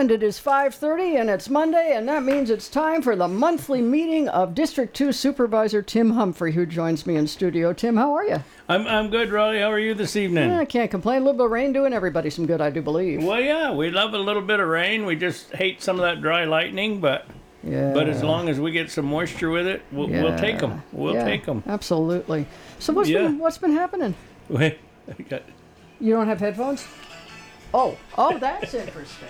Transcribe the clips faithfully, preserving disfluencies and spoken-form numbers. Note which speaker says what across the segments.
Speaker 1: And it is five thirty, and it's Monday, and that means it's time for the monthly meeting of District two Supervisor Tim Humphrey, who joins me in studio. Tim, how are you?
Speaker 2: I'm I'm good, Rolly. How are you this evening?
Speaker 1: Yeah, I can't complain. A little bit of rain doing everybody some good, I do believe.
Speaker 2: Well, yeah, we love a little bit of rain. We just hate some of that dry lightning, but
Speaker 1: Yeah.
Speaker 2: but as long as we get some moisture with it, we'll,
Speaker 1: Yeah.
Speaker 2: we'll take them. We'll
Speaker 1: Yeah,
Speaker 2: take them.
Speaker 1: Absolutely. So what's
Speaker 2: Yeah.
Speaker 1: been what's been happening?
Speaker 2: Wait, I got-
Speaker 1: You don't have headphones? Oh, oh, that's interesting.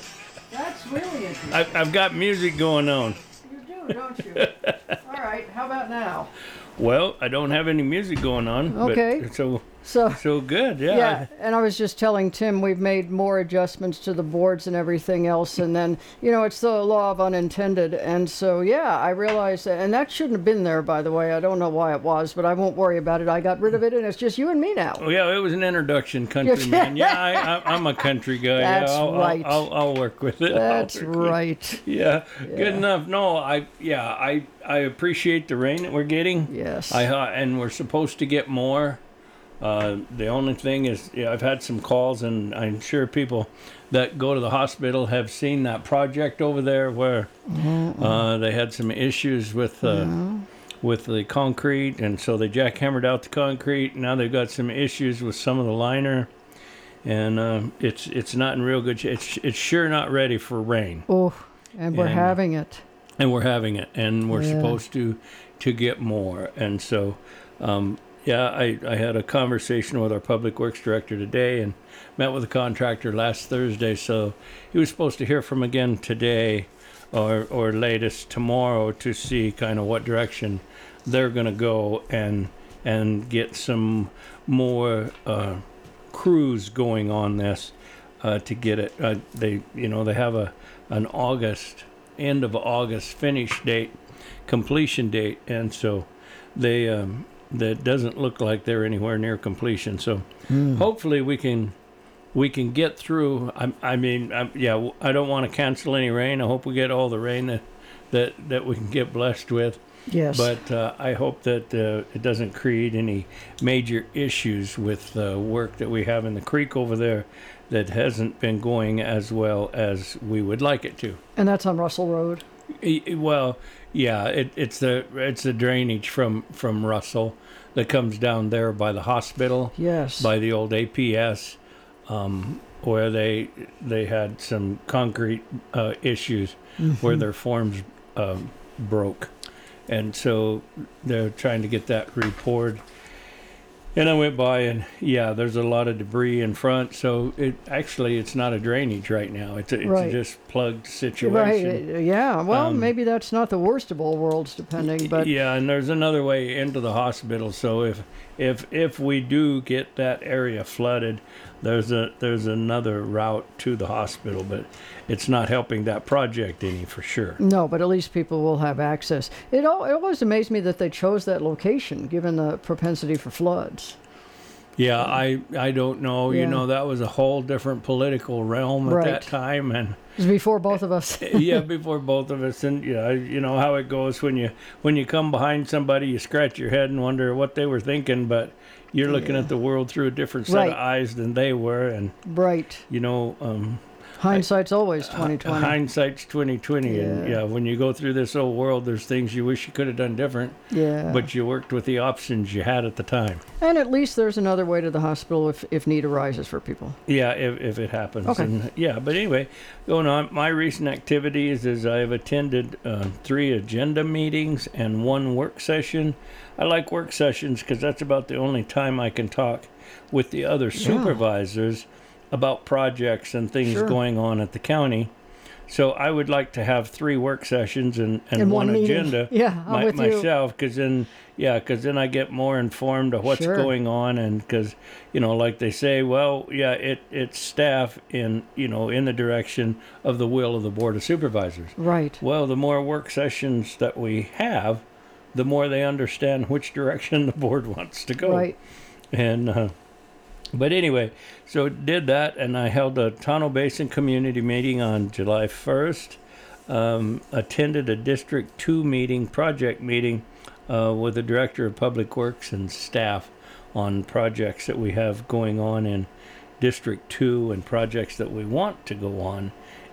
Speaker 1: That's really interesting.
Speaker 2: I, I've got music going on.
Speaker 1: You do, don't you? All right. How about now?
Speaker 2: Well, I don't have any music going on.
Speaker 1: Okay.
Speaker 2: But, so
Speaker 1: So.
Speaker 2: so good. Yeah.
Speaker 1: Yeah, and I was just telling Tim we've made more adjustments to the boards and everything else, and then, you know, it's the law of unintended, and so, yeah, I realized that, and that shouldn't have been there, by the way. I don't know why it was, but I won't worry about it. I got rid of it, and it's just you and me now.
Speaker 2: Oh, yeah, it was an introduction, country man. Yeah, I, I, I'm a country guy.
Speaker 1: That's
Speaker 2: yeah, I'll,
Speaker 1: right.
Speaker 2: I'll, I'll, I'll work with it. I'll
Speaker 1: That's
Speaker 2: work with it.
Speaker 1: right.
Speaker 2: Yeah, good enough. No, I yeah, I I appreciate the rain that we're getting.
Speaker 1: Yes.
Speaker 2: I uh, and we're supposed to get more. Uh, the only thing is, yeah, I've had some calls, and I'm sure people that go to the hospital have seen that project over there where uh, they had some issues with uh, with the concrete, and so they jackhammered out the concrete. Now they've got some issues with some of the liner, and uh, it's it's not in real good shape. It's it's sure not ready for rain.
Speaker 1: Oh, and we're
Speaker 2: And-
Speaker 1: having it.
Speaker 2: And we're having it, and we're
Speaker 1: Yeah.
Speaker 2: supposed to to get more. And so, um, yeah, I, I had a conversation with our public works director today, and met with the contractor last Thursday. So he was supposed to hear from again today, or or latest tomorrow, to see kind of what direction they're going to go, and and get some more uh, crews going on this uh, to get it. Uh, they you know they have a an August. End of August finish date, completion date, and so they um, that doesn't look like they're anywhere near completion. So hopefully we can we can get through. I, I mean, I, yeah, I don't want to cancel any rain. I hope we get all the rain that that, that we can get blessed with.
Speaker 1: Yes.
Speaker 2: But uh, I hope that uh, it doesn't create any major issues with the work that we have in the creek over there that hasn't been going as well as we would like it to.
Speaker 1: And that's on Russell Road.
Speaker 2: E- e- Well, yeah, it, it's the it's the drainage from, from Russell that comes down there by the hospital,
Speaker 1: Yes.
Speaker 2: by the old A P S, um, where they they had some concrete uh, issues where their forms um, broke, and so they're trying to get that repoured. And I went by, and yeah, there's a lot of debris in front. So it actually it's not a drainage right now. It's a, it's
Speaker 1: Right.
Speaker 2: a just plugged situation.
Speaker 1: Right. uh, Yeah. Well,
Speaker 2: Um,
Speaker 1: maybe that's not the worst of all worlds, depending, but
Speaker 2: Yeah, and there's another way into the hospital. So if if if we do get that area flooded, there's a there's another route to the hospital, but it's not helping that project any for sure.
Speaker 1: no, but at least people will have access. It, al- it always amazed me that they chose that location, given the propensity for floods.
Speaker 2: Yeah, I I don't know.
Speaker 1: Yeah.
Speaker 2: You know, that was a whole different political realm at
Speaker 1: Right.
Speaker 2: that time, and
Speaker 1: It was before both of us.
Speaker 2: yeah, before both of us, and yeah, you know how it goes when you when you come behind somebody, you scratch your head and wonder what they were thinking, but you're looking
Speaker 1: Yeah.
Speaker 2: at the world through a different set
Speaker 1: Right.
Speaker 2: of eyes than they were, and
Speaker 1: Right.
Speaker 2: you know, um,
Speaker 1: Hindsight's always twenty twenty.
Speaker 2: hindsight's twenty twenty, and
Speaker 1: Yeah.
Speaker 2: yeah, when you go through this old world, there's things you wish you could have done different,
Speaker 1: Yeah.
Speaker 2: but you worked with the options you had at the time.
Speaker 1: And at least there's another way to the hospital if, if need arises for people.
Speaker 2: Yeah, if, if it happens.
Speaker 1: Okay.
Speaker 2: And, yeah, but anyway, going on, my recent activities is I've attended uh, three agenda meetings and one work session. I like work sessions because that's about the only time I can talk with the other supervisors about projects and things
Speaker 1: Sure.
Speaker 2: going on at the county. So I would like to have three work sessions and, and
Speaker 1: In
Speaker 2: one,
Speaker 1: one meeting.
Speaker 2: agenda
Speaker 1: Yeah, I'm
Speaker 2: my,
Speaker 1: with you.
Speaker 2: myself, because then, yeah, because then I get more informed of what's
Speaker 1: Sure.
Speaker 2: going on, and because, you know, like they say, well, yeah, it it's staff in, you know, in the direction of the will of the Board of Supervisors.
Speaker 1: Right.
Speaker 2: Well, the more work sessions that we have, the more they understand which direction the board wants to go.
Speaker 1: Right.
Speaker 2: And, uh, but anyway, so did that, and I held a Tonto Basin community meeting on July first. Um, attended a District two meeting, project meeting, uh, with the Director of Public Works and staff on projects that we have going on in District two and projects that we want to go on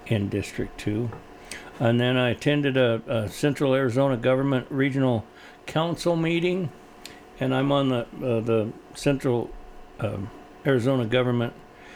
Speaker 2: in District two. And then I attended a, a Central Arizona Government Regional Council meeting, and I'm on the uh, the Central um, Arizona Government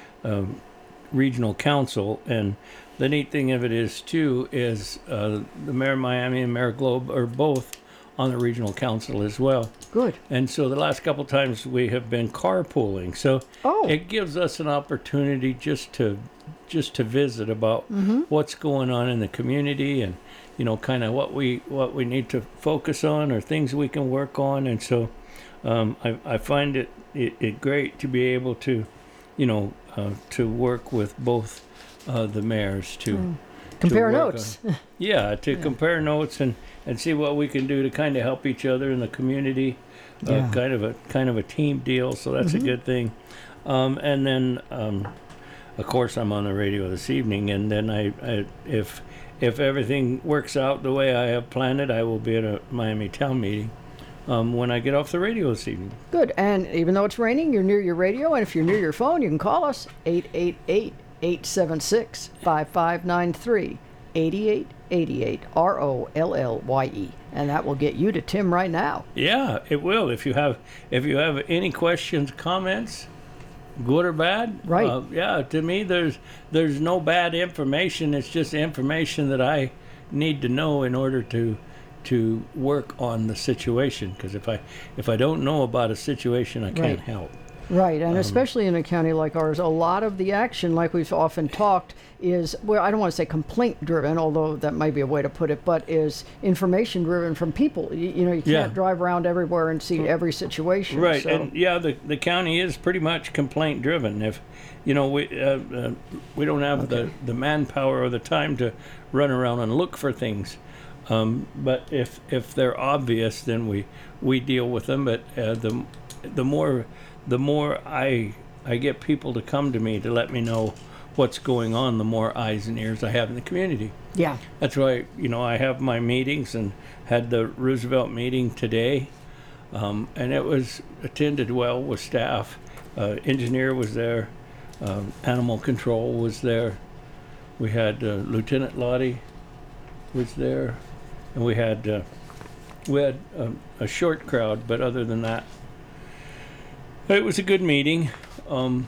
Speaker 2: um, Regional Council. And the neat thing of it is too is uh, the Mayor of Miami and Mayor Globe are both on the regional council as well.
Speaker 1: Good.
Speaker 2: And so the last couple times we have been carpooling, so
Speaker 1: Oh.
Speaker 2: it gives us an opportunity just to just to visit about
Speaker 1: Mm-hmm.
Speaker 2: what's going on in the community, and you know, kind of what we what we need to focus on or things we can work on. And so um, I, I find it, it it great to be able to, you know, uh, to work with both uh, the mayors to
Speaker 1: Mm. Compare
Speaker 2: work
Speaker 1: notes.
Speaker 2: yeah to compare notes and and see what we can do to kind of help each other in the community. Uh,
Speaker 1: Yeah.
Speaker 2: kind of a kind of a team deal, so that's
Speaker 1: Mhm.
Speaker 2: a good thing. Um, and then um, of course I'm on the radio this evening, and then I, I if if everything works out the way I have planned it, I will be at a Miami town meeting um, when I get off the radio this evening.
Speaker 1: Good. And even though it's raining, you're near your radio, and if you're near your phone, you can call us eight eight eight, eight seven six, five five nine three, eight eight eight eight, R O L L Y E, and that will get you to Tim right now.
Speaker 2: Yeah, it will. If you have if you have any questions, comments, good or bad,
Speaker 1: Right.
Speaker 2: Uh, yeah, to me, there's there's no bad information. It's just information that I need to know in order to to work on the situation. Because if I if I don't know about a situation, I can't
Speaker 1: Right.
Speaker 2: help.
Speaker 1: Right,
Speaker 2: Um,
Speaker 1: and especially in a county like ours, a lot of the action, like we've often talked, is, well, I don't want to say complaint driven, although that might be a way to put it, but is information driven from people. You, you know, you can't
Speaker 2: Yeah.
Speaker 1: drive around everywhere and see every situation.
Speaker 2: Right,
Speaker 1: so-
Speaker 2: and yeah, the the county is pretty much complaint driven. If you know, we uh, uh, we don't have the the manpower or the time to run around and look for things. Um, but if if they're obvious, then we we deal with them. But uh, the the more the more I I get people to come to me to let me know what's going on, the more eyes and ears I have in the community.
Speaker 1: Yeah.
Speaker 2: That's why, you know, I have my meetings, and had the Roosevelt meeting today, um, and it was attended well with staff. Uh, engineer was there, um, animal control was there. We had uh, Lieutenant Lottie was there, and we had uh, we had um, a short crowd, but other than that, it was a good meeting. Um,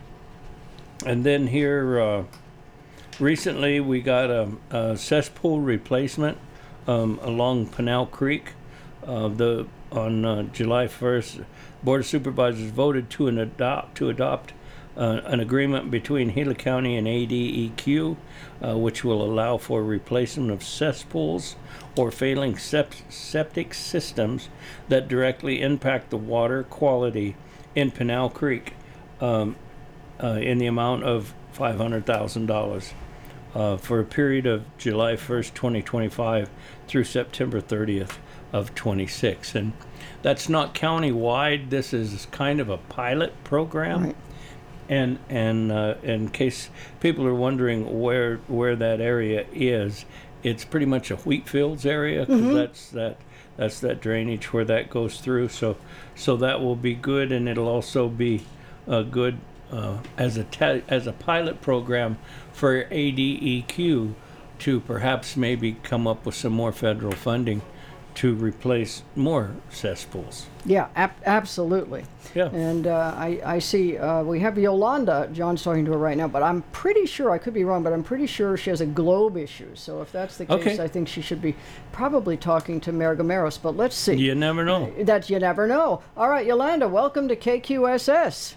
Speaker 2: and then here. Uh, Recently, we got a, a cesspool replacement um, along Pinal Creek. Uh, the on uh, July first, Board of Supervisors voted to an adopt to adopt uh, an agreement between Gila County and A D E Q, uh, which will allow for replacement of cesspools or failing sept- septic systems that directly impact the water quality in Pinal Creek, um, uh, in the amount of five hundred thousand dollars. Uh, for a period of July first, twenty twenty-five through September thirtieth of twenty-six. And that's not county-wide. This is kind of a pilot program.
Speaker 1: Right.
Speaker 2: And and uh, in case people are wondering where where that area is, it's pretty much a wheat fields area, because that's that that's that drainage where that goes through. So so that will be good, and it'll also be uh, good uh, as a te- as a pilot program for A D E Q to perhaps maybe come up with some more federal funding to replace more cesspools.
Speaker 1: Yeah, ab- absolutely.
Speaker 2: Yeah.
Speaker 1: And uh, I, I see uh, we have Yolanda, John's talking to her right now, but I'm pretty sure, I could be wrong, but I'm pretty sure she has a globe issue. So if that's the case,
Speaker 2: Okay.
Speaker 1: I think she should be probably talking to Mayor Gameros, but let's see.
Speaker 2: You never know.
Speaker 1: That you never know. All right, Yolanda, welcome to K Q S S.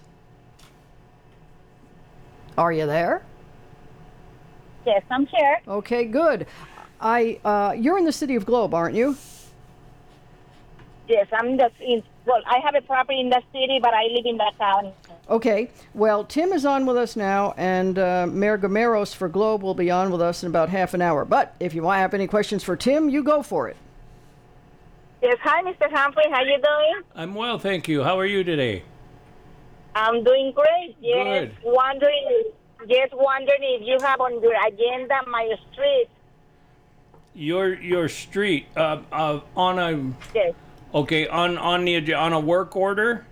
Speaker 1: Are you there?
Speaker 3: Yes, I'm here.
Speaker 1: Okay, good. I uh, you're in the city of Globe, aren't you?
Speaker 3: Yes, I'm the in. Well, I have a property in the city, but I live in the town.
Speaker 1: Okay. Well, Tim is on with us now, and uh, Mayor Gameros for Globe will be on with us in about half an hour. But if you want to have any questions for Tim, you go for it.
Speaker 3: Yes, hi, Mister Humphrey. How you doing?
Speaker 2: I'm well, thank you. How are you today?
Speaker 3: I'm doing great. Yes,
Speaker 2: Good.
Speaker 3: wondering. Just wondering if you have on your agenda my street.
Speaker 2: Your your street uh, uh, on a
Speaker 3: Yes.
Speaker 2: okay on on the ag- on a work order.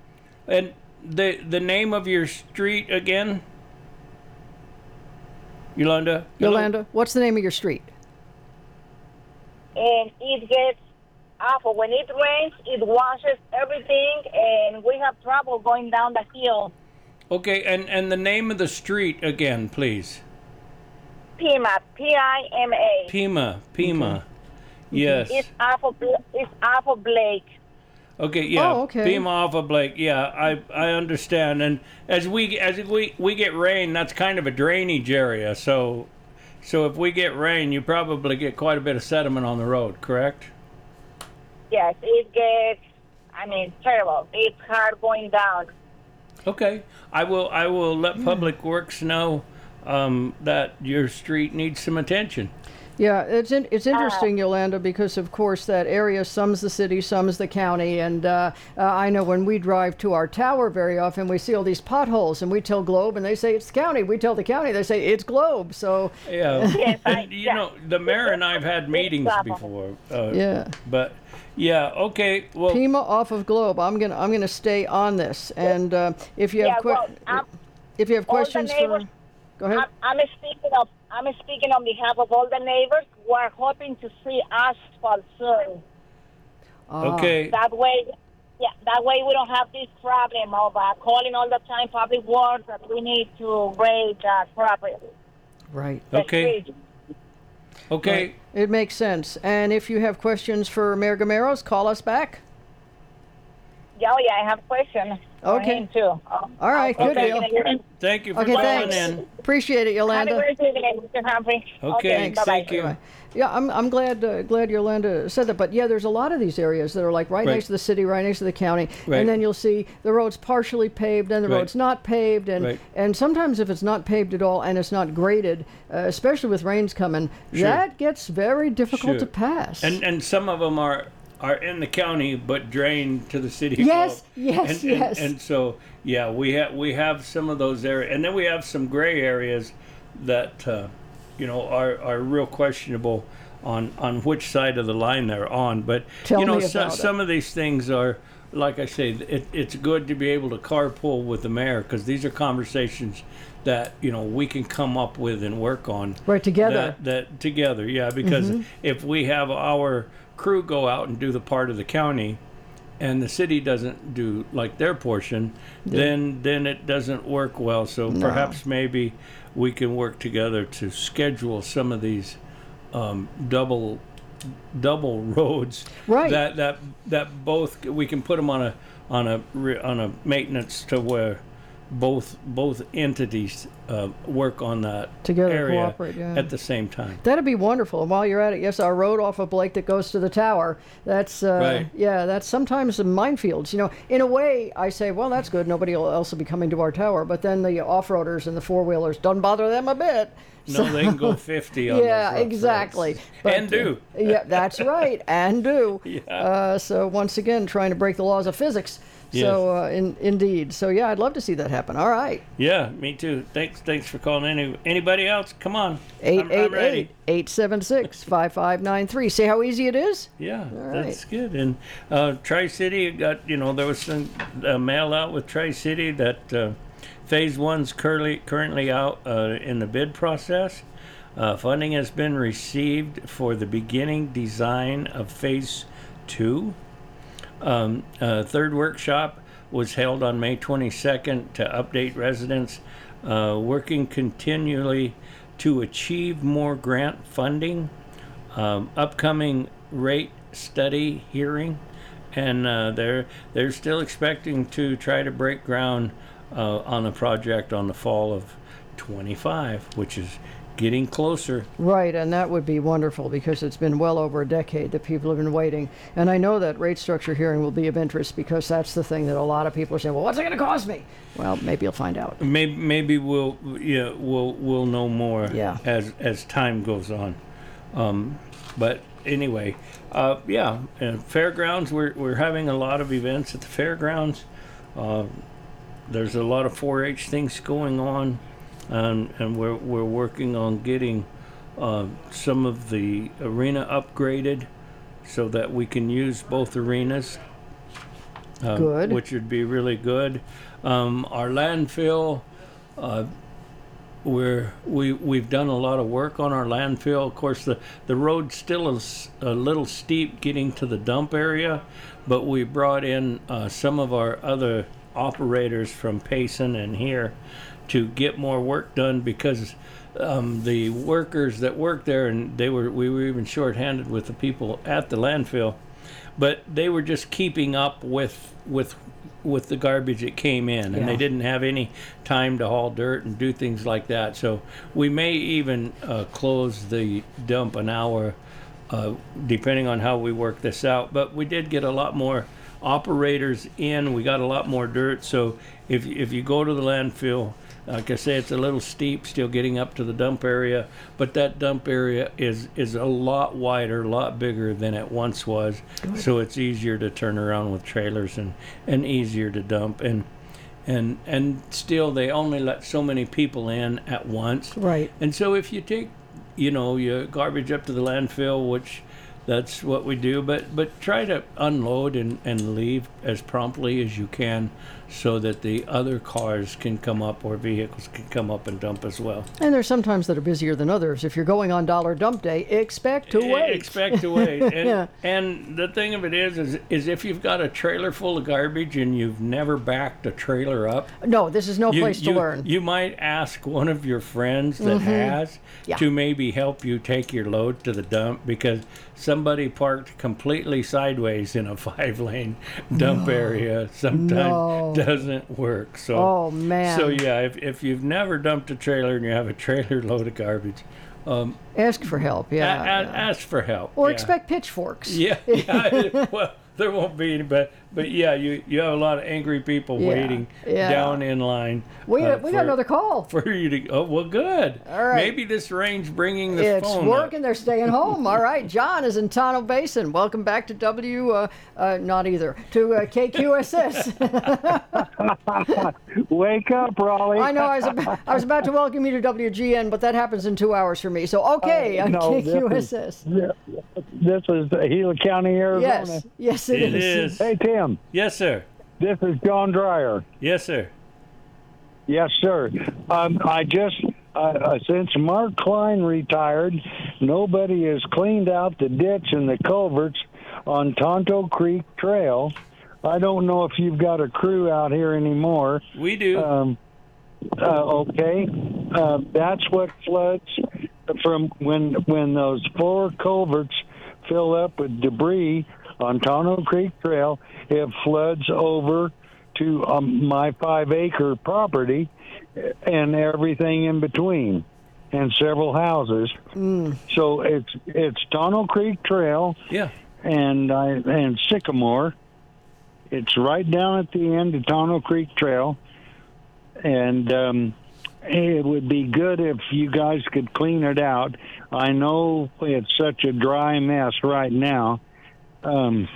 Speaker 2: And the the name of your street again? Yolanda? Hello?
Speaker 1: Yolanda, what's the name of your street?
Speaker 3: And it gets awful. When it rains, it washes everything, and we have trouble going down the hill.
Speaker 2: Okay, and, and the name of the street again, please.
Speaker 3: Pima, P I M A.
Speaker 2: Pima, Pima. Yes.
Speaker 3: It's off of it's off of Blake.
Speaker 2: Okay, yeah.
Speaker 1: Oh, okay.
Speaker 2: Pima off of Blake. Yeah, I I understand. And as we as we we get rain, that's kind of a drainage area. So so if we get rain, you probably get quite a bit of sediment on the road, correct?
Speaker 3: Yes, it gets. I mean, terrible. It's hard going down.
Speaker 2: Okay. I will I will let Public Works know um, that your street needs some attention.
Speaker 1: Yeah, it's in, it's interesting, Yolanda, because of course that area some's the city, some's the county, and uh, uh, I know when we drive to our tower very often, we see all these potholes, and we tell Globe, and they say it's the county. We tell the county, they say it's Globe. So
Speaker 2: Yeah.
Speaker 3: Yes, I-
Speaker 2: And, you
Speaker 3: yeah.
Speaker 2: know, the mayor and I've had meetings
Speaker 3: trouble.
Speaker 2: before. Uh,
Speaker 1: yeah,
Speaker 2: But yeah, okay. Well,
Speaker 1: Pima off of Globe. I'm gonna I'm gonna stay on this, and uh, if you have
Speaker 3: Yeah,
Speaker 1: que-
Speaker 3: well, I'm-
Speaker 1: if you have
Speaker 3: all the
Speaker 1: questions for,
Speaker 3: neighbors-
Speaker 1: go ahead.
Speaker 3: I'm, I'm speaking of. I'm speaking on behalf of all the neighbors. We're hoping to see asphalt soon.
Speaker 1: Ah,
Speaker 2: okay.
Speaker 3: That way, yeah, that way we don't have this problem of uh, calling all the time public works that we need to raise that property.
Speaker 1: Right.
Speaker 3: the
Speaker 2: Okay.
Speaker 3: street.
Speaker 2: Okay.
Speaker 1: Right. It makes sense. And if you have questions for Mayor Gameros, call us back.
Speaker 3: Yeah, oh, yeah, I have a question. for
Speaker 1: Okay.
Speaker 3: him too. Oh,
Speaker 1: All right,
Speaker 3: I'll-
Speaker 1: good
Speaker 3: I'll
Speaker 1: deal.
Speaker 3: take it.
Speaker 2: Thank you for
Speaker 1: Okay,
Speaker 2: calling
Speaker 1: thanks.
Speaker 2: in.
Speaker 1: Appreciate it,
Speaker 3: Have a
Speaker 1: Yolanda.
Speaker 3: great evening, Mister Humphrey.
Speaker 2: Okay,
Speaker 3: Thanks. Bye-bye.
Speaker 2: thank you.
Speaker 1: Right. Yeah, I'm I'm glad uh, glad Yolanda said that. But yeah, there's a lot of these areas that are like right,
Speaker 2: Right.
Speaker 1: next to the city, right next to the county,
Speaker 2: Right.
Speaker 1: and then you'll see the road's partially paved and the
Speaker 2: Right.
Speaker 1: road's not paved, and
Speaker 2: Right.
Speaker 1: and sometimes if it's not paved at all and it's not graded, uh, especially with rains coming,
Speaker 2: Sure.
Speaker 1: that gets very difficult
Speaker 2: Sure.
Speaker 1: to pass.
Speaker 2: And and some of them are are in the county but drain to the city.
Speaker 1: Yes,
Speaker 2: Globe.
Speaker 1: yes,
Speaker 2: and,
Speaker 1: yes.
Speaker 2: And, and so yeah, we have we have some of those areas, and then we have some gray areas that uh, you know are are real questionable on on which side of the line they're on. But
Speaker 1: Tell
Speaker 2: you know,
Speaker 1: me
Speaker 2: so,
Speaker 1: about it.
Speaker 2: some of these things are. Like I say, it, it's good to be able to carpool with the mayor because these are conversations that you know we can come up with and work on.
Speaker 1: Right, together.
Speaker 2: That, that together, yeah. Because
Speaker 1: Mm-hmm.
Speaker 2: if we have our crew go out and do the part of the county, and the city doesn't do like their portion, then then it doesn't work well. So perhaps maybe we can work together to schedule some of these um, double double roads
Speaker 1: Right.
Speaker 2: that that that both we can put them on a on a re- on a maintenance to where both both entities uh, work on that
Speaker 1: Together,
Speaker 2: area
Speaker 1: cooperate, yeah.
Speaker 2: at the same time.
Speaker 1: That'd be wonderful. And while you're at it, yes, our road off of Blake that goes to the tower. That's uh,
Speaker 2: Right.
Speaker 1: yeah. That's sometimes some minefields. You know, in a way, I say, well, that's good. Nobody else will be coming to our tower. But then the off-roaders and the four-wheelers doesn't bother them a bit.
Speaker 2: No, they can go fifty on
Speaker 1: Yeah,
Speaker 2: those rough
Speaker 1: exactly.
Speaker 2: roads.
Speaker 1: But,
Speaker 2: and do.
Speaker 1: uh, yeah, that's right, and do.
Speaker 2: Yeah.
Speaker 1: Uh, so once again, trying to break the laws of physics. So uh, in, indeed. So yeah, I'd love to see that happen. All right.
Speaker 2: Yeah, me too. Thanks, thanks for calling. Any anybody else? Come on.
Speaker 1: eight
Speaker 2: I'm- I'm
Speaker 1: eight
Speaker 2: ready.
Speaker 1: eight, eight seven six, five five nine three. See how easy it is?
Speaker 2: Yeah,
Speaker 1: right.
Speaker 2: that's good. And uh, Tri City got you know there was some uh, mail out with Tri City that uh, phase one's currently currently out uh, in the bid process. Uh, funding has been received for the beginning design of phase two. Um, uh, third workshop was held on May twenty-second to update residents uh, working continually to achieve more grant funding. Um, upcoming rate study hearing, and uh, they're they're still expecting to try to break ground uh, on the project on the fall of twenty-five, which is getting closer.
Speaker 1: Right, and that would be wonderful because it's been well over a decade that people have been waiting. And I know that rate structure hearing will be of interest because that's the thing that a lot of people are saying, well, what's it going to cost me? Well, maybe you'll find out.
Speaker 2: Maybe maybe we'll yeah we'll we'll know more
Speaker 1: Yeah.
Speaker 2: as as time goes on. Um, but anyway, uh, yeah, uh, fairgrounds. We're we're having a lot of events at the fairgrounds. Uh, there's a lot of four H things going on, and and we're we're working on getting uh, some of the arena upgraded so that we can use both arenas. Uh,
Speaker 1: Good.
Speaker 2: Which would be really good. Um, our landfill. Uh, we're we we've done a lot of work on our landfill. Of course, the the road still is a little steep getting to the dump area, but we brought in uh, some of our other operators from Payson and here to get more work done because um, the workers that work there, and they were we were even shorthanded with the people at the landfill, but they were just keeping up with with with the garbage that came in, and
Speaker 1: Yeah.
Speaker 2: they didn't have any time to haul dirt and do things like that. So we may even uh, close the dump an hour, uh, depending on how we work this out. But we did get a lot more operators in. We got a lot more dirt. So if if you go to the landfill, like I say, it's a little steep still getting up to the dump area, but that dump area is is a lot wider, a lot bigger than it once was. So it's easier to turn around with trailers and, and easier to dump. And and and still they only let so many people in at once.
Speaker 1: Right.
Speaker 2: And so if you take, you know, your garbage up to the landfill, which that's what we do, but but try to unload and, and leave as promptly as you can so that the other cars can come up or vehicles can come up and dump as well.
Speaker 1: And there's some times that are busier than others. If you're going on dollar dump day, expect to
Speaker 2: E-
Speaker 1: wait.
Speaker 2: Expect to wait. And,
Speaker 1: Yeah.
Speaker 2: and the thing of it is, is, is if you've got a trailer full of garbage and you've never backed a trailer up,
Speaker 1: No, this is no
Speaker 2: you,
Speaker 1: place to
Speaker 2: you,
Speaker 1: learn.
Speaker 2: you might ask one of your friends that has
Speaker 1: Mm-hmm. Yeah.
Speaker 2: to maybe help you take your load to the dump because somebody parked completely sideways in a five lane dump area sometimes
Speaker 1: No.
Speaker 2: doesn't work. So
Speaker 1: Oh, man.
Speaker 2: So yeah, if, if you've never dumped a trailer and you have a trailer load of garbage, um,
Speaker 1: Ask for help,
Speaker 2: a-
Speaker 1: yeah.
Speaker 2: a-
Speaker 1: yeah.
Speaker 2: ask for help.
Speaker 1: Or
Speaker 2: yeah.
Speaker 1: expect pitchforks.
Speaker 2: Yeah, yeah. Well, there won't be any, but but yeah, you you have a lot of angry people
Speaker 1: Yeah,
Speaker 2: waiting
Speaker 1: yeah.
Speaker 2: down in line.
Speaker 1: We,
Speaker 2: uh,
Speaker 1: we
Speaker 2: for-
Speaker 1: got another call.
Speaker 2: for you to. Oh well, good.
Speaker 1: All right.
Speaker 2: Maybe this rain's bringing the
Speaker 1: It's
Speaker 2: phone.
Speaker 1: working.
Speaker 2: Up.
Speaker 1: They're staying home. All right. John is in Tonto Basin. Welcome back to W, uh, uh, not either, to uh, K Q S S.
Speaker 4: Wake up, Raleigh.
Speaker 1: I know I was, about, I was about to welcome you to W G N, but that happens in two hours for me. So, okay,
Speaker 4: Uh,
Speaker 1: on
Speaker 4: no,
Speaker 1: K
Speaker 4: this
Speaker 1: Q
Speaker 4: is-
Speaker 1: S S.
Speaker 4: This is Gila County, Arizona.
Speaker 1: Yes. Yes, it
Speaker 2: It
Speaker 1: is.
Speaker 2: is.
Speaker 4: Hey, Tim.
Speaker 2: Yes, sir.
Speaker 4: This is John Dreyer.
Speaker 2: Yes, sir.
Speaker 4: Yes, sir. Um, I just, uh, uh, since Mark Klein retired, nobody has cleaned out the ditch and the culverts on Tonto Creek Trail. I don't know if you've got a crew out here anymore.
Speaker 2: We do.
Speaker 4: Um, uh, okay, uh, that's what floods from when when those four culverts fill up with debris on Tonto Creek Trail. It floods over to um, my five-acre property and everything in between, and several houses. So it's it's Tonto Creek Trail
Speaker 2: yeah.
Speaker 4: and I and Sycamore. It's right down at the end of Tonto Creek Trail, and um, it would be good if you guys could clean it out. I know it's such a dry mess right now, um,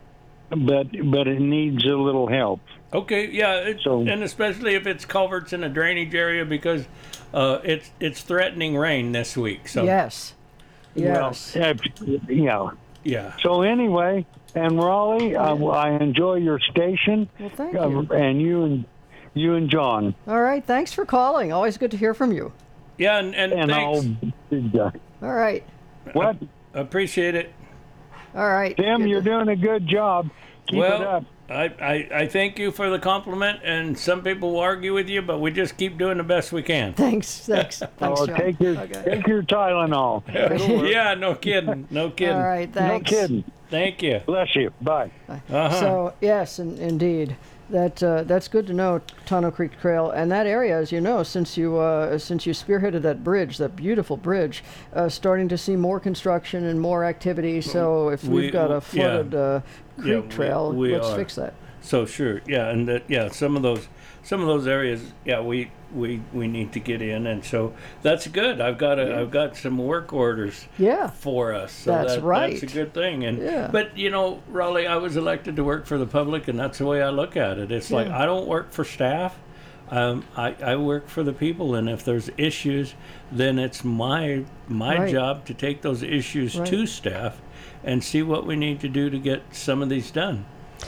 Speaker 4: but but it needs a little help.
Speaker 2: Okay. Yeah. It,
Speaker 4: So-
Speaker 2: and especially if it's culverts in a drainage area because uh, it's it's threatening rain this week. So
Speaker 1: Yes. Yes.
Speaker 4: Well, yeah.
Speaker 2: yeah.
Speaker 4: So anyway, and Raleigh, I, I enjoy your station.
Speaker 1: Well, thank
Speaker 4: uh,
Speaker 1: you.
Speaker 4: And you and you and John.
Speaker 1: All right. Thanks for calling. Always good to hear from you.
Speaker 2: Yeah. And, and,
Speaker 4: And
Speaker 2: thanks.
Speaker 4: I'll.
Speaker 1: All right.
Speaker 4: What?
Speaker 2: Appreciate it.
Speaker 1: All right.
Speaker 4: Tim,
Speaker 1: Good
Speaker 4: you're
Speaker 1: to-
Speaker 4: doing a good job. Keep
Speaker 2: well,
Speaker 4: it up.
Speaker 2: I, I, I thank you for the compliment, and some people will argue with you, but we just keep doing the best we can.
Speaker 1: Thanks. Thanks. Thanks,
Speaker 4: Oh,
Speaker 1: John.
Speaker 4: take your
Speaker 1: Okay.
Speaker 4: take your Tylenol.
Speaker 2: Yeah, no kidding. No kidding.
Speaker 1: All right.
Speaker 4: No
Speaker 1: Thanks.
Speaker 4: kidding.
Speaker 2: Thank you.
Speaker 4: Bless you. Bye.
Speaker 2: Uh-huh.
Speaker 1: So yes, in, indeed, that uh, that's good to know. Tonto Creek Trail and that area, as you know, since you uh, since you spearheaded that bridge, that beautiful bridge, uh, starting to see more construction and more activity. So if
Speaker 2: We-
Speaker 1: we've got a
Speaker 2: yeah.
Speaker 1: flooded uh, creek
Speaker 2: Yeah, we-
Speaker 1: trail,
Speaker 2: we
Speaker 1: let's
Speaker 2: are.
Speaker 1: fix that.
Speaker 2: So sure, yeah, and that, yeah, some of those, some of those areas, yeah, we we we need to get in, and so that's good. I've got a, I've got some work orders
Speaker 1: Yeah.
Speaker 2: for us. So
Speaker 1: That's
Speaker 2: that,
Speaker 1: right.
Speaker 2: That's a good thing. And
Speaker 1: Yeah.
Speaker 2: but you know, Raleigh, I was elected to work for the public, and that's the way I look at it. It's like
Speaker 1: Yeah.
Speaker 2: I don't work for staff. Um, I, I work for the people, and if there's issues, then it's my my
Speaker 1: Right.
Speaker 2: job to take those issues
Speaker 1: Right.
Speaker 2: to staff and see what we need to do to get some of these done.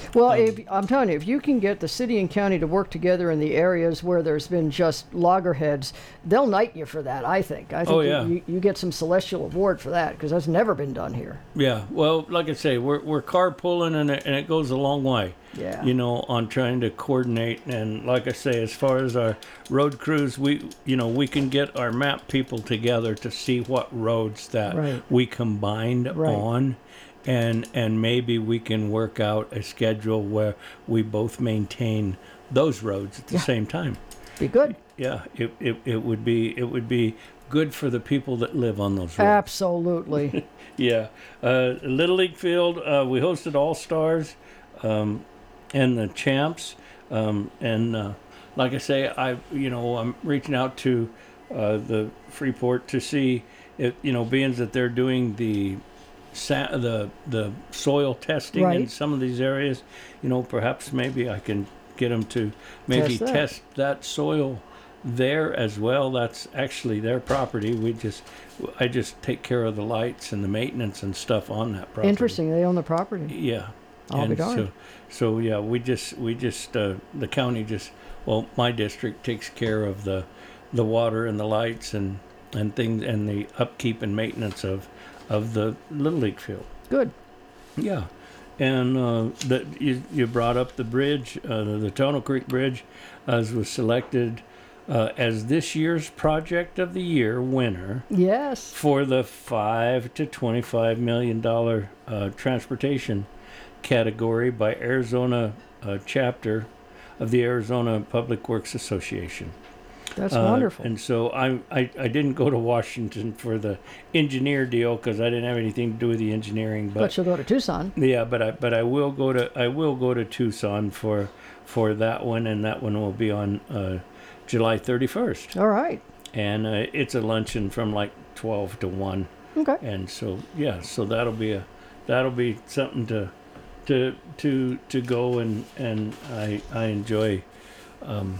Speaker 1: Well, if, I'm telling you, if you can get the city and county to work together in the areas where there's been just loggerheads, they'll knight you for that, I think. I think
Speaker 2: Oh,
Speaker 1: you-
Speaker 2: yeah.
Speaker 1: you, you get some celestial award for that, because that's never been done here.
Speaker 2: Yeah, well, like I say, we're we're carpooling, and it, and it goes a long way.
Speaker 1: Yeah.
Speaker 2: You know, on trying to coordinate, and like I say, as far as our road crews, we you know we can get our map people together to see what roads that
Speaker 1: Right.
Speaker 2: we combined
Speaker 1: Right.
Speaker 2: on, and and maybe we can work out a schedule where we both maintain those roads at the
Speaker 1: Yeah.
Speaker 2: same time.
Speaker 1: Be good.
Speaker 2: Yeah, it, it it would be it would be good for the people that live on those roads.
Speaker 1: Absolutely.
Speaker 2: Yeah, uh, Little League Field. Uh, we hosted All Stars um, and the champs, um, and uh, like I say, I you know I'm reaching out to uh, the Freeport to see if you know, being that they're doing the sa- the the soil testing in
Speaker 1: Right.
Speaker 2: some of these areas. You know, perhaps maybe I can get them to maybe
Speaker 1: Test that.
Speaker 2: test that soil there as well. That's actually their property. We just, I just take care of the lights and the maintenance and stuff on that property.
Speaker 1: Interesting. They own the property.
Speaker 2: Yeah.
Speaker 1: I'll be
Speaker 2: and
Speaker 1: darned.
Speaker 2: so, so yeah, we just, we just, uh, the county just, well, my district takes care of the, the water and the lights and, and things and the upkeep and maintenance of, of the Little League field.
Speaker 1: Good.
Speaker 2: Yeah, and uh, the, you you brought up the bridge, uh, the, the Tono Creek Bridge, as was selected uh, as this year's project of the year winner
Speaker 1: Yes.
Speaker 2: for the five to twenty-five million dollar uh, transportation category by Arizona uh, chapter of the Arizona Public Works Association.
Speaker 1: That's
Speaker 2: Uh,
Speaker 1: wonderful.
Speaker 2: And so I, I I didn't go to Washington for the engineer deal because I didn't have anything to do with the engineering,
Speaker 1: But you'll go to Tucson.
Speaker 2: yeah, but I but I will go to I will go to Tucson for for that one, and that one will be on uh, July thirty-first,
Speaker 1: All right.
Speaker 2: and uh, it's a luncheon from like twelve to one,
Speaker 1: Okay.
Speaker 2: and so yeah, so that'll be a that'll be something to to to to go and and I I enjoy um,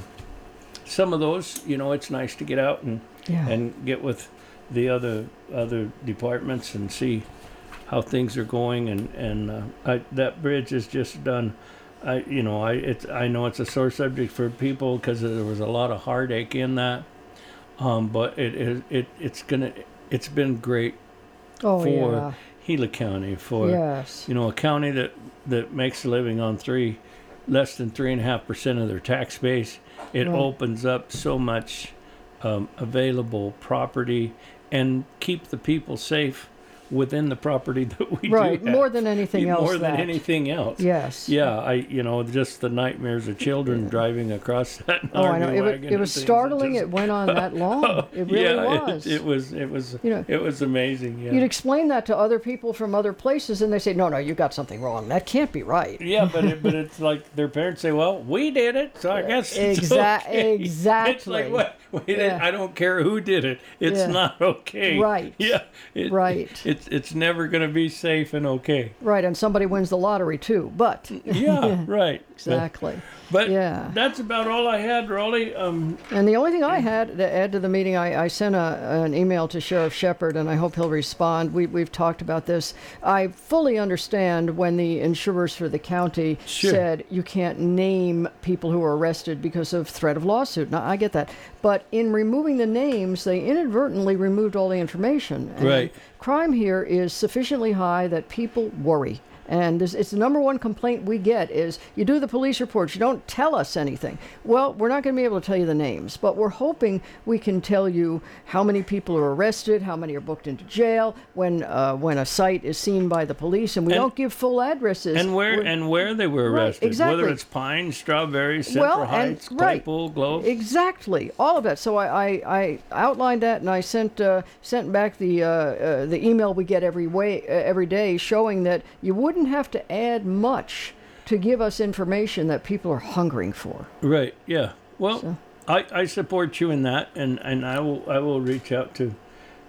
Speaker 2: some of those. You know, it's nice to get out and
Speaker 1: Yeah.
Speaker 2: and get with the other other departments and see how things are going, and and uh, I, that bridge is just done. I you know I it's I know it's a sore subject for people because there was a lot of heartache in that, um, but it it, it it's gonna it's been great
Speaker 1: oh,
Speaker 2: for
Speaker 1: yeah.
Speaker 2: Gila County, for
Speaker 1: Yes.
Speaker 2: you know, a county that that makes a living on three less than three and a half percent of their tax base. It
Speaker 1: Right.
Speaker 2: opens up so much um, available property and keep the people safe within the property that we
Speaker 1: Right.
Speaker 2: do have.
Speaker 1: More than anything else.
Speaker 2: More than
Speaker 1: that.
Speaker 2: anything else.
Speaker 1: Yes.
Speaker 2: Yeah, I you know just the nightmares of children driving across that
Speaker 1: Oh, I know.
Speaker 2: army
Speaker 1: It, wa-
Speaker 2: wagon
Speaker 1: it
Speaker 2: and
Speaker 1: was
Speaker 2: things.
Speaker 1: startling.
Speaker 2: just-
Speaker 1: It went on that long. It really
Speaker 2: yeah,
Speaker 1: was.
Speaker 2: It, it was. It was.
Speaker 1: You know,
Speaker 2: it was amazing. Yeah.
Speaker 1: You'd explain that to other people from other places, and they say, "No, no, you got something wrong. That can't be right."
Speaker 2: Yeah, but it, but it's like their parents say, "Well, we did it, so I guess it's
Speaker 1: Exa-
Speaker 2: okay."
Speaker 1: exactly.
Speaker 2: It's like, what? Wait,
Speaker 1: Yeah.
Speaker 2: I don't care who did it. It's
Speaker 1: Yeah.
Speaker 2: not okay.
Speaker 1: Right.
Speaker 2: Yeah. It-
Speaker 1: Right.
Speaker 2: It's it's never going to be safe and okay.
Speaker 1: Right, and somebody wins the lottery too. But
Speaker 2: Yeah. Right.
Speaker 1: exactly.
Speaker 2: But, but
Speaker 1: Yeah.
Speaker 2: that's about all I had, Raleigh. Um.
Speaker 1: And the only thing I had to add to the meeting, I, I sent a, an email to Sheriff Shepard, and I hope he'll respond. We, we've talked about this. I fully understand when the insurers for the county
Speaker 2: Sure.
Speaker 1: said you can't name people who were arrested because of threat of lawsuit. Now, I get that. But in removing the names, they inadvertently removed all the information. And
Speaker 2: Right.
Speaker 1: crime here is sufficiently high that people worry. And this, it's the number one complaint we get is you do the police reports, you don't tell us anything. Well, we're not going to be able to tell you the names, but we're hoping we can tell you how many people are arrested, how many are booked into jail, when uh, when a site is seen by the police, and we
Speaker 2: And-
Speaker 1: don't give full addresses.
Speaker 2: And where
Speaker 1: We're-
Speaker 2: and where they were
Speaker 1: Right,
Speaker 2: arrested,
Speaker 1: exactly.
Speaker 2: whether it's Pine, Strawberry, Central
Speaker 1: Well, and-
Speaker 2: Heights,
Speaker 1: right.
Speaker 2: Claypool, Globe.
Speaker 1: Exactly, all of that. So I, I, I outlined that, and I sent uh, sent back the uh, uh, the email we get every way uh, every day, showing that you wouldn't have to add much to give us information that people are hungering for.
Speaker 2: Right. Yeah. Well,
Speaker 1: So-
Speaker 2: I, I support you in that, and, and I will I will reach out to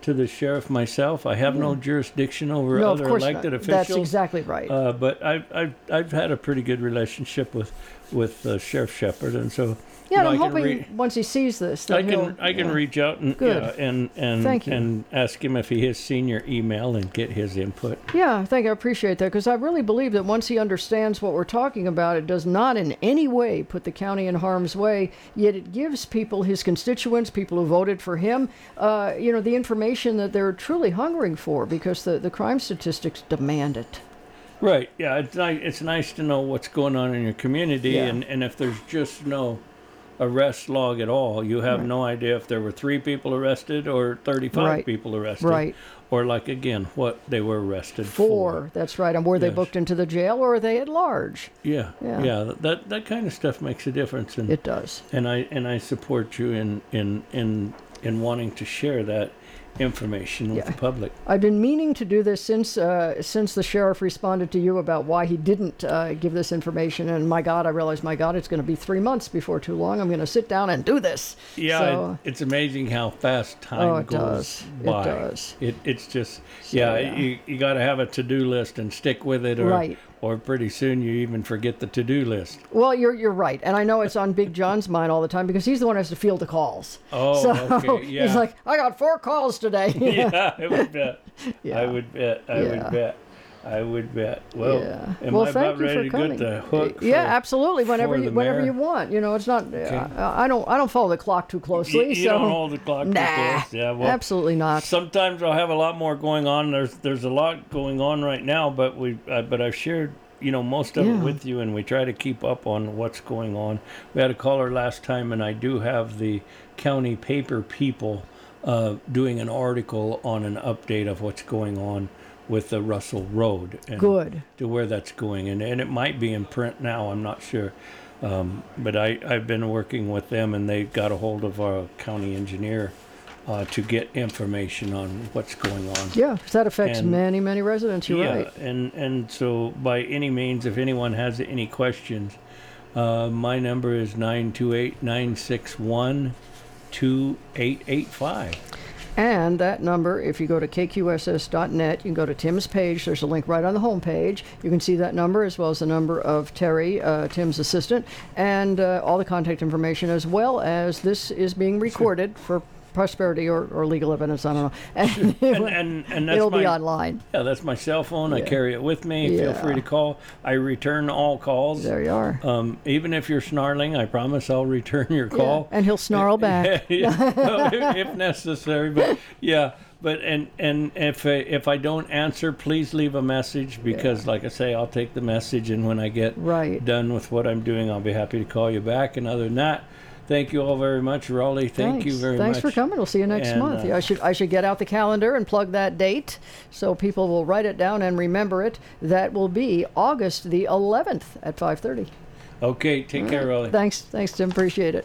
Speaker 2: to the sheriff myself. I have no jurisdiction over
Speaker 1: No, of
Speaker 2: other
Speaker 1: course
Speaker 2: elected
Speaker 1: not.
Speaker 2: officials.
Speaker 1: That's exactly right.
Speaker 2: Uh, but I've, I've I've had a pretty good relationship with with uh, Sheriff Shepard, and so
Speaker 1: yeah,
Speaker 2: you
Speaker 1: and
Speaker 2: know,
Speaker 1: I'm
Speaker 2: I can
Speaker 1: hoping
Speaker 2: re-
Speaker 1: once he sees this, that
Speaker 2: I can
Speaker 1: he'll,
Speaker 2: I can
Speaker 1: yeah.
Speaker 2: reach out and
Speaker 1: Good.
Speaker 2: yeah, and and
Speaker 1: Thank you.
Speaker 2: and ask him if he has seen your email and get his input.
Speaker 1: Yeah, thank you. I appreciate that because I really believe that once he understands what we're talking about, it does not in any way put the county in harm's way. Yet it gives people, his constituents, people who voted for him, uh, you know, the information that they're truly hungering for because the, the crime statistics demand it.
Speaker 2: Right. Yeah. It's nice. It's nice to know what's going on in your community,
Speaker 1: Yeah.
Speaker 2: and and if there's just no arrest log at all, you have
Speaker 1: Right.
Speaker 2: no idea if there were three people arrested or thirty-five
Speaker 1: Right.
Speaker 2: people arrested.
Speaker 1: Right.
Speaker 2: Or like again, what they were arrested
Speaker 1: For,
Speaker 2: for.
Speaker 1: that's right. And were they
Speaker 2: Yes.
Speaker 1: booked into the jail or are they at large?
Speaker 2: Yeah.
Speaker 1: Yeah.
Speaker 2: Yeah. That that kind of stuff makes a difference, and
Speaker 1: It does.
Speaker 2: and I and I support you in in in in wanting to share that information with
Speaker 1: Yeah.
Speaker 2: the public.
Speaker 1: I've been meaning to do this since uh, since the sheriff responded to you about why he didn't uh, give this information. And my God, I realized, my God, it's going to be three months before too long. I'm going to sit down and do this.
Speaker 2: Yeah,
Speaker 1: So,
Speaker 2: it, it's amazing how fast time
Speaker 1: Oh, it
Speaker 2: goes
Speaker 1: does. It
Speaker 2: by.
Speaker 1: does.
Speaker 2: It, it's just yeah,
Speaker 1: yeah.
Speaker 2: you you got to have a to-do list and stick with it, or
Speaker 1: Right.
Speaker 2: or pretty soon you even forget the to-do list.
Speaker 1: well, you're you're right, and I know it's on Big John's mind all the time because he's the one who has to field the calls.
Speaker 2: Oh,
Speaker 1: so
Speaker 2: okay, yeah.
Speaker 1: he's like, I got four calls today.
Speaker 2: Yeah, I would bet.
Speaker 1: Yeah.
Speaker 2: I would bet. I
Speaker 1: Yeah.
Speaker 2: would bet. I would bet. Well,
Speaker 1: yeah.
Speaker 2: am
Speaker 1: well,
Speaker 2: I
Speaker 1: thank
Speaker 2: about
Speaker 1: you
Speaker 2: ready
Speaker 1: for
Speaker 2: to
Speaker 1: coming.
Speaker 2: get the hook?
Speaker 1: yeah,
Speaker 2: for-
Speaker 1: absolutely. Whenever
Speaker 2: for
Speaker 1: you
Speaker 2: the
Speaker 1: whenever
Speaker 2: mayor?
Speaker 1: you want. You know, it's not. I, I don't I don't follow the clock too
Speaker 2: You,
Speaker 1: closely.
Speaker 2: you
Speaker 1: so
Speaker 2: don't hold the clock too
Speaker 1: nah,
Speaker 2: close. Yeah, well,
Speaker 1: absolutely not.
Speaker 2: sometimes I'll have a lot more going on. There's there's a lot going on right now, but we uh, but I've shared you know most of
Speaker 1: Yeah.
Speaker 2: it with you, and we try to keep up on what's going on. We had a caller last time, and I do have the county paper people uh, doing an article on an update of what's going on with the Russell Road and
Speaker 1: Good.
Speaker 2: to where that's going, and and it might be in print now. I'm not sure. Um, but I, I've been working with them, and they got a hold of our county engineer uh, to get information on what's going on.
Speaker 1: Yeah, 'cause that affects
Speaker 2: And-
Speaker 1: many, many residents. You're
Speaker 2: yeah,
Speaker 1: right.
Speaker 2: and and so by any means, if anyone has any questions, uh, my number is nine two eight nine six one two eight eight five.
Speaker 1: And that number, if you go to K Q S S dot net, you can go to Tim's page. There's a link right on the home page. You can see that number as well as the number of Terry, uh, Tim's assistant, and uh, all the contact information, as well as this is being recorded for prosperity or, or legal evidence. I don't know. And,
Speaker 2: And and, and that's
Speaker 1: it'll
Speaker 2: my,
Speaker 1: be online.
Speaker 2: Yeah, that's my cell phone. I
Speaker 1: Yeah.
Speaker 2: carry it with me. Feel
Speaker 1: Yeah.
Speaker 2: free to call. I return all calls.
Speaker 1: There you are.
Speaker 2: Um, even if you're snarling, I promise I'll return your
Speaker 1: Yeah,
Speaker 2: call.
Speaker 1: and he'll snarl back.
Speaker 2: Yeah, well, if, if necessary. But yeah, but and and if I, if I don't answer, please leave a message because, like I say, I'll take the message, and when I get
Speaker 1: Right.
Speaker 2: done with what I'm doing, I'll be happy to call you back. And other than that, thank you all very much, Raleigh. Thank
Speaker 1: Thanks.
Speaker 2: you very
Speaker 1: Thanks
Speaker 2: much.
Speaker 1: for coming. We'll see you next
Speaker 2: And,
Speaker 1: month.
Speaker 2: uh,
Speaker 1: Yeah, I should I should get out the calendar and plug that date so people will write it down and remember it. That will be August the eleventh at five thirty.
Speaker 2: Okay, take care, Raleigh.
Speaker 1: Thanks, thanks, Tim. Appreciate it.